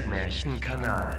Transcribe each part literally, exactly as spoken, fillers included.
Märchenkanal.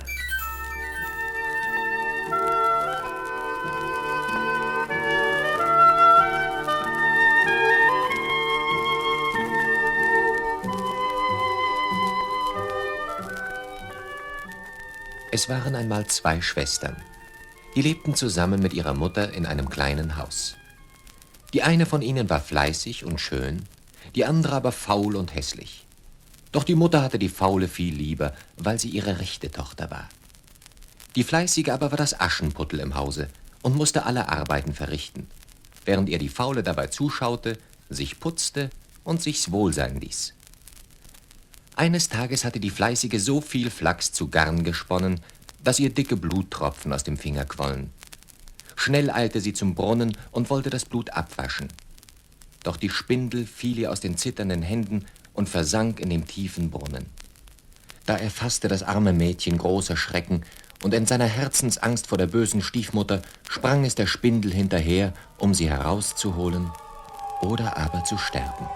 Es waren einmal zwei Schwestern. Die lebten zusammen mit ihrer Mutter in einem kleinen Haus. Die eine von ihnen war fleißig und schön, die andere aber faul und hässlich. Doch die Mutter hatte die Faule viel lieber, weil sie ihre rechte Tochter war. Die Fleißige aber war das Aschenputtel im Hause und musste alle Arbeiten verrichten, während ihr die Faule dabei zuschaute, sich putzte und sich's wohl sein ließ. Eines Tages hatte die Fleißige so viel Flachs zu Garn gesponnen, dass ihr dicke Bluttropfen aus dem Finger quollen. Schnell eilte sie zum Brunnen und wollte das Blut abwaschen. Doch die Spindel fiel ihr aus den zitternden Händen und versank in dem tiefen Brunnen. Da erfasste das arme Mädchen großer Schrecken, und in seiner Herzensangst vor der bösen Stiefmutter sprang es der Spindel hinterher, um sie herauszuholen oder aber zu sterben.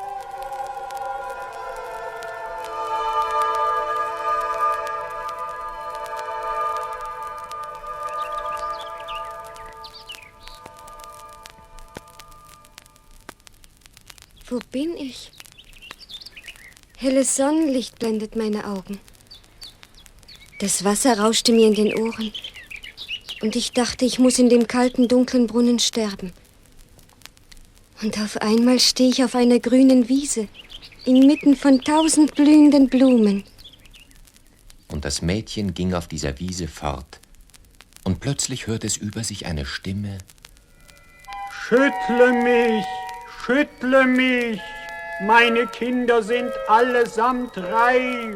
Wo bin ich? Helles Sonnenlicht blendet meine Augen. Das Wasser rauschte mir in den Ohren. Und ich dachte, ich muss in dem kalten, dunklen Brunnen sterben. Und auf einmal stehe ich auf einer grünen Wiese, inmitten von tausend blühenden Blumen. Und das Mädchen ging auf dieser Wiese fort. Und plötzlich hörte es über sich eine Stimme. Schüttle mich! Schüttle mich, meine Kinder sind allesamt reif.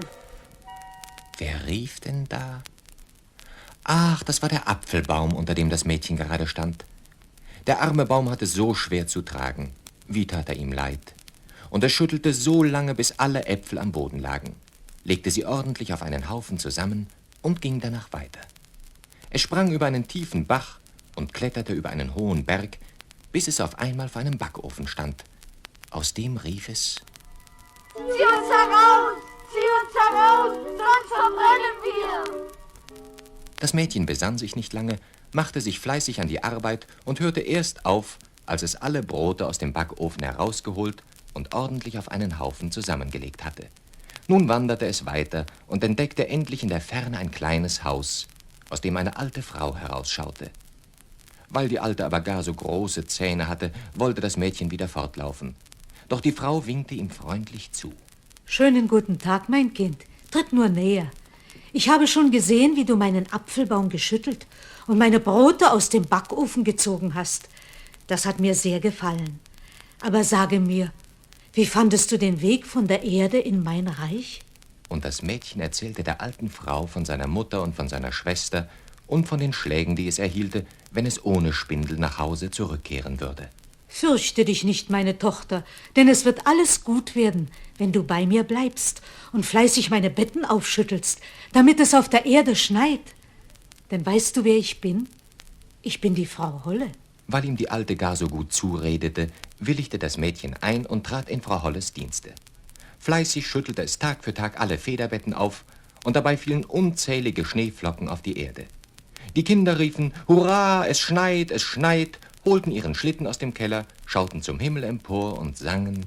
Wer rief denn da? Ach, das war der Apfelbaum, unter dem das Mädchen gerade stand. Der arme Baum hatte so schwer zu tragen. Wie tat er ihm leid? Und er schüttelte so lange, bis alle Äpfel am Boden lagen, legte sie ordentlich auf einen Haufen zusammen und ging danach weiter. Es sprang über einen tiefen Bach und kletterte über einen hohen Berg, bis es auf einmal vor einem Backofen stand. Aus dem rief es: Zieh uns heraus! Zieh uns heraus! Sonst verbrennen wir! Das Mädchen besann sich nicht lange, machte sich fleißig an die Arbeit und hörte erst auf, als es alle Brote aus dem Backofen herausgeholt und ordentlich auf einen Haufen zusammengelegt hatte. Nun wanderte es weiter und entdeckte endlich in der Ferne ein kleines Haus, aus dem eine alte Frau herausschaute. Weil die Alte aber gar so große Zähne hatte, wollte das Mädchen wieder fortlaufen. Doch die Frau winkte ihm freundlich zu. Schönen guten Tag, mein Kind. Tritt nur näher. Ich habe schon gesehen, wie du meinen Apfelbaum geschüttelt und meine Brote aus dem Backofen gezogen hast. Das hat mir sehr gefallen. Aber sage mir, wie fandest du den Weg von der Erde in mein Reich? Und das Mädchen erzählte der alten Frau von seiner Mutter und von seiner Schwester und von den Schlägen, die es erhielte, wenn es ohne Spindel nach Hause zurückkehren würde. Fürchte dich nicht, meine Tochter, denn es wird alles gut werden, wenn du bei mir bleibst und fleißig meine Betten aufschüttelst, damit es auf der Erde schneit. Denn weißt du, wer ich bin? Ich bin die Frau Holle. Weil ihm die Alte gar so gut zuredete, willigte das Mädchen ein und trat in Frau Holles Dienste. Fleißig schüttelte es Tag für Tag alle Federbetten auf, und dabei fielen unzählige Schneeflocken auf die Erde. Die Kinder riefen: Hurra, es schneit, es schneit, holten ihren Schlitten aus dem Keller, schauten zum Himmel empor und sangen: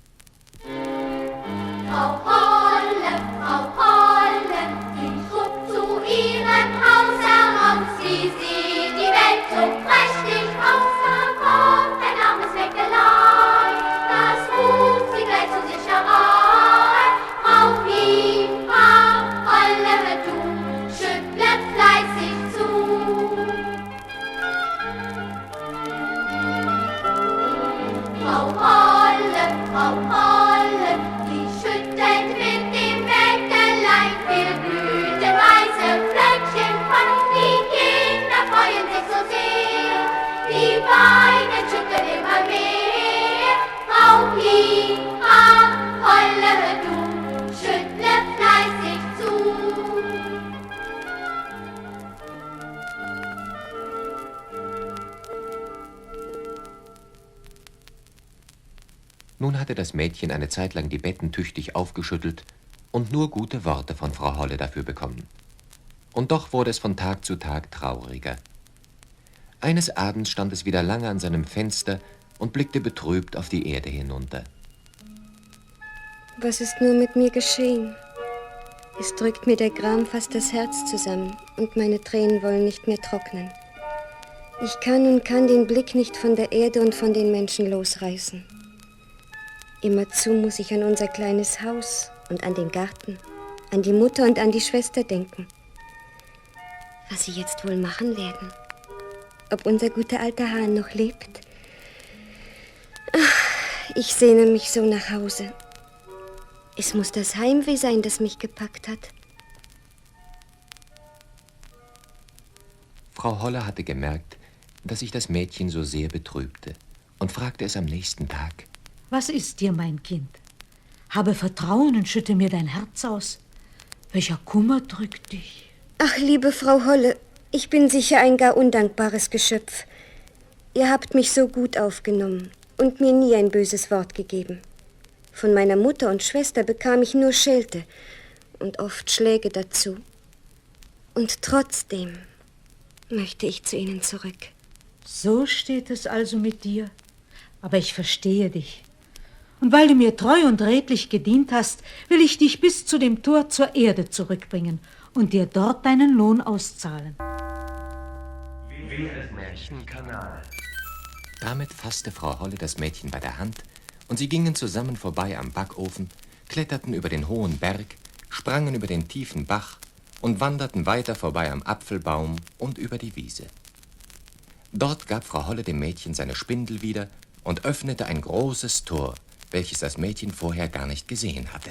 Frau Holle, Frau Holle, die schrubbt zu ihrem Haus heraus. Sie sieht die Welt so prächtig aus. Da kommt ein armes Mägdelein, das ruft sie gleich zu sich herein. Frau Piepa, Holle, du schüttle fleißig zu. Frau Holle, Frau Holle, die schüttelt mit dem Mägdelein viel blütenweiße Flöckchen von. Die Kinder freuen sich so sehr, die Beine schütteln immer mehr. Frau Piepa, Holle, du schüttle fleißig zu. Nun hatte das Mädchen eine Zeit lang die Betten tüchtig aufgeschüttelt und nur gute Worte von Frau Holle dafür bekommen. Und doch wurde es von Tag zu Tag trauriger. Eines Abends stand es wieder lange an seinem Fenster und blickte betrübt auf die Erde hinunter. Was ist nur mit mir geschehen? Es drückt mir der Gram fast das Herz zusammen und meine Tränen wollen nicht mehr trocknen. Ich kann und kann den Blick nicht von der Erde und von den Menschen losreißen. Immerzu muss ich an unser kleines Haus und an den Garten, an die Mutter und an die Schwester denken. Was sie jetzt wohl machen werden? Ob unser guter alter Hahn noch lebt? Ach, ich sehne mich so nach Hause. Es muss das Heimweh sein, das mich gepackt hat. Frau Holle hatte gemerkt, dass sich das Mädchen so sehr betrübte und fragte es am nächsten Tag: Was ist dir, mein Kind? Habe Vertrauen und schütte mir dein Herz aus. Welcher Kummer drückt dich? Ach, liebe Frau Holle, ich bin sicher ein gar undankbares Geschöpf. Ihr habt mich so gut aufgenommen und mir nie ein böses Wort gegeben. Von meiner Mutter und Schwester bekam ich nur Schelte und oft Schläge dazu. Und trotzdem möchte ich zu ihnen zurück. So steht es also mit dir. Aber ich verstehe dich. Und weil du mir treu und redlich gedient hast, will ich dich bis zu dem Tor zur Erde zurückbringen und dir dort deinen Lohn auszahlen. Damit fasste Frau Holle das Mädchen bei der Hand und sie gingen zusammen vorbei am Backofen, kletterten über den hohen Berg, sprangen über den tiefen Bach und wanderten weiter vorbei am Apfelbaum und über die Wiese. Dort gab Frau Holle dem Mädchen seine Spindel wieder und öffnete ein großes Tor, welches das Mädchen vorher gar nicht gesehen hatte.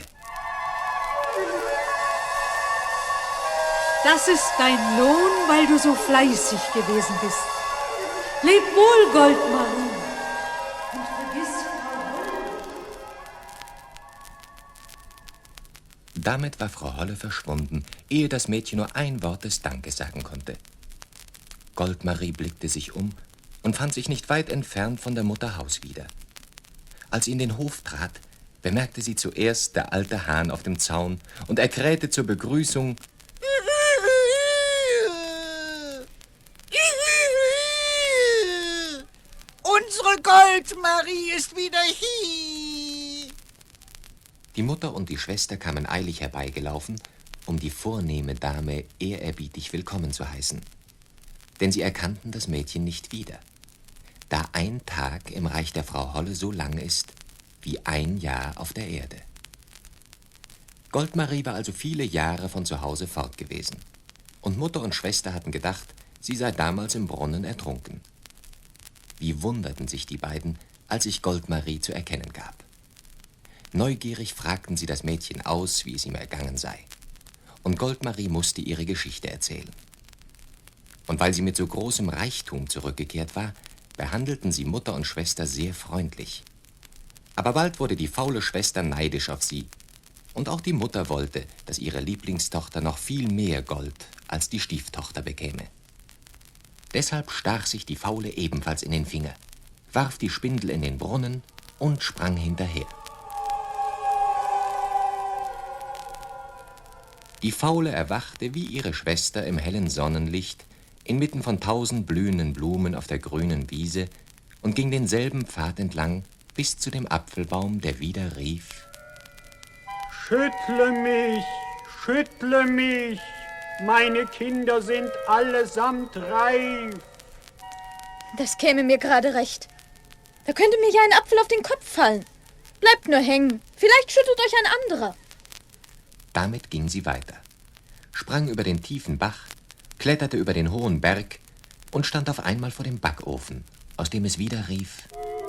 Das ist dein Lohn, weil du so fleißig gewesen bist. Leb wohl, Goldmarie. Und vergiss Frau Holle. Damit war Frau Holle verschwunden, ehe das Mädchen nur ein Wort des Dankes sagen konnte. Goldmarie blickte sich um und fand sich nicht weit entfernt von der Mutter Haus wieder. Als sie in den Hof trat, bemerkte sie zuerst der alte Hahn auf dem Zaun und er krähte zur Begrüßung: Unsere Goldmarie ist wieder hier. Die Mutter und die Schwester kamen eilig herbeigelaufen, um die vornehme Dame ehrerbietig willkommen zu heißen. Denn sie erkannten das Mädchen nicht wieder, da ein Tag im Reich der Frau Holle so lang ist wie ein Jahr auf der Erde. Goldmarie war also viele Jahre von zu Hause fort gewesen, und Mutter und Schwester hatten gedacht, sie sei damals im Brunnen ertrunken. Wie wunderten sich die beiden, als sich Goldmarie zu erkennen gab. Neugierig fragten sie das Mädchen aus, wie es ihm ergangen sei, und Goldmarie musste ihre Geschichte erzählen. Und weil sie mit so großem Reichtum zurückgekehrt war, behandelten sie Mutter und Schwester sehr freundlich. Aber bald wurde die faule Schwester neidisch auf sie, und auch die Mutter wollte, dass ihre Lieblingstochter noch viel mehr Gold als die Stieftochter bekäme. Deshalb stach sich die Faule ebenfalls in den Finger, warf die Spindel in den Brunnen und sprang hinterher. Die Faule erwachte wie ihre Schwester im hellen Sonnenlicht, inmitten von tausend blühenden Blumen auf der grünen Wiese, und ging denselben Pfad entlang bis zu dem Apfelbaum, der wieder rief: Schüttle mich, schüttle mich, meine Kinder sind allesamt reif. Das käme mir gerade recht. Da könnte mir ja ein Apfel auf den Kopf fallen. Bleibt nur hängen, vielleicht schüttelt euch ein anderer. Damit ging sie weiter, sprang über den tiefen Bach, kletterte über den hohen Berg und stand auf einmal vor dem Backofen, aus dem es wieder rief: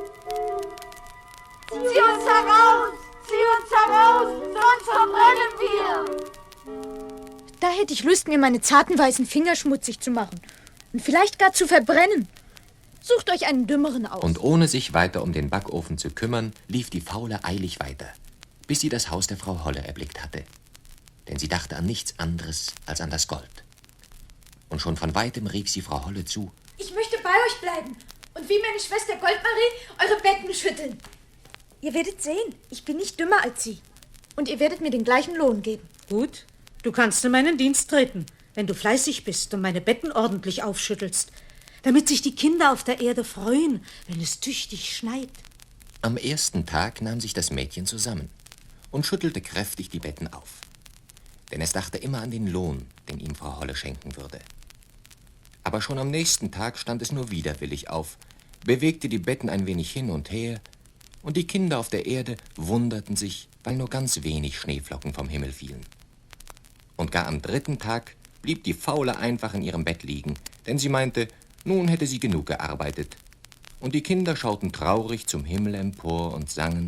Zieh uns heraus! Zieh uns heraus! Sonst verbrennen wir! Da hätte ich Lust, mir meine zarten weißen Finger schmutzig zu machen und vielleicht gar zu verbrennen. Sucht euch einen dümmeren aus. Und ohne sich weiter um den Backofen zu kümmern, lief die Faule eilig weiter, bis sie das Haus der Frau Holle erblickt hatte. Denn sie dachte an nichts anderes als an das Gold. Und schon von weitem rief sie Frau Holle zu: Ich möchte bei euch bleiben und wie meine Schwester Goldmarie eure Betten schütteln. Ihr werdet sehen, ich bin nicht dümmer als sie. Und ihr werdet mir den gleichen Lohn geben. Gut, du kannst in meinen Dienst treten, wenn du fleißig bist und meine Betten ordentlich aufschüttelst, damit sich die Kinder auf der Erde freuen, wenn es tüchtig schneit. Am ersten Tag nahm sich das Mädchen zusammen und schüttelte kräftig die Betten auf. Denn es dachte immer an den Lohn, den ihm Frau Holle schenken würde. Aber schon am nächsten Tag stand es nur widerwillig auf, bewegte die Betten ein wenig hin und her, und die Kinder auf der Erde wunderten sich, weil nur ganz wenig Schneeflocken vom Himmel fielen. Und gar am dritten Tag blieb die Faule einfach in ihrem Bett liegen, denn sie meinte, nun hätte sie genug gearbeitet. Und die Kinder schauten traurig zum Himmel empor und sangen: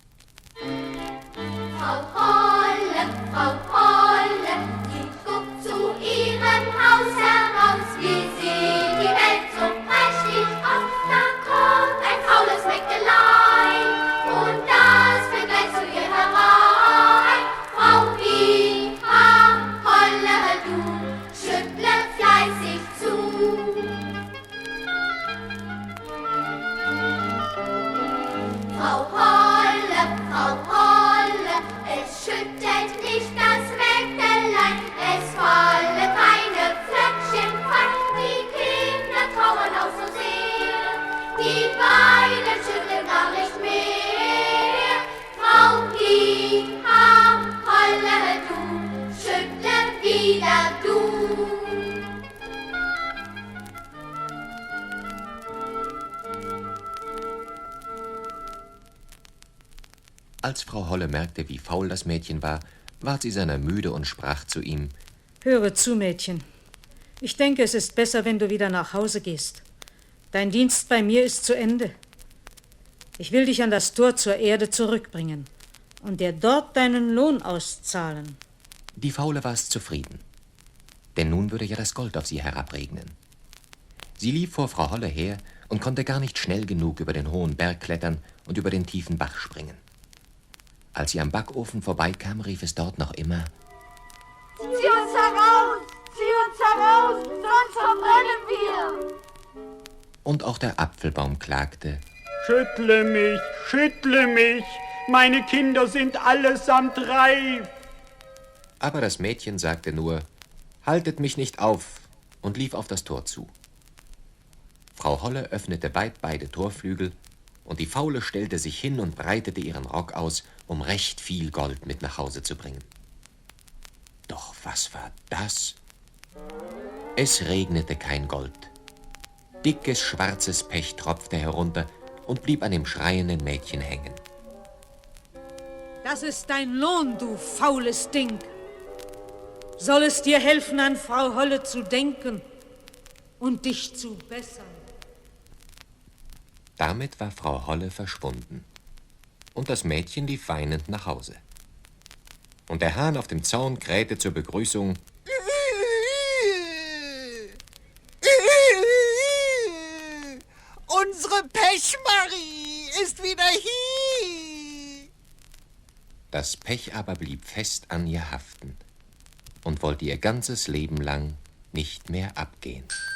Frau Holle, Frau Holle, die guckt zu ihrem Haus heraus. Wir sehen die Welt so prächtig aus. Da kommt ein faules Mägdelein und das fällt gleich zu ihr herein. Frau Pia, Holle, du schüttle fleißig zu. Frau Holle, Frau Holle, es schüttelt nicht das Mägdelein, es falle keine Flöckchen fein, die Kinder trauern auch so sehr, die Beine schütteln gar nicht mehr. Frau Pia, Holle, du, schüttle wieder du. Als Frau Holle merkte, wie faul das Mädchen war, ward sie seiner müde und sprach zu ihm: Höre zu, Mädchen. Ich denke, es ist besser, wenn du wieder nach Hause gehst. Dein Dienst bei mir ist zu Ende. Ich will dich an das Tor zur Erde zurückbringen und dir dort deinen Lohn auszahlen. Die Faule war es zufrieden, denn nun würde ja das Gold auf sie herabregnen. Sie lief vor Frau Holle her und konnte gar nicht schnell genug über den hohen Berg klettern und über den tiefen Bach springen. Als sie am Backofen vorbeikam, rief es dort noch immer: Zieh uns heraus, zieh uns heraus, sonst verbrennen wir. Und auch der Apfelbaum klagte: Schüttle mich, schüttle mich, meine Kinder sind allesamt reif. Aber das Mädchen sagte nur: Haltet mich nicht auf, und lief auf das Tor zu. Frau Holle öffnete weit beide Torflügel, und die Faule stellte sich hin und breitete ihren Rock aus, um recht viel Gold mit nach Hause zu bringen. Doch was war das? Es regnete kein Gold. Dickes, schwarzes Pech tropfte herunter und blieb an dem schreienden Mädchen hängen. Das ist dein Lohn, du faules Ding. Soll es dir helfen, an Frau Holle zu denken und dich zu bessern? Damit war Frau Holle verschwunden, und das Mädchen lief weinend nach Hause. Und der Hahn auf dem Zaun krähte zur Begrüßung: Unsere Pechmarie ist wieder hier. Das Pech aber blieb fest an ihr haften und wollte ihr ganzes Leben lang nicht mehr abgehen.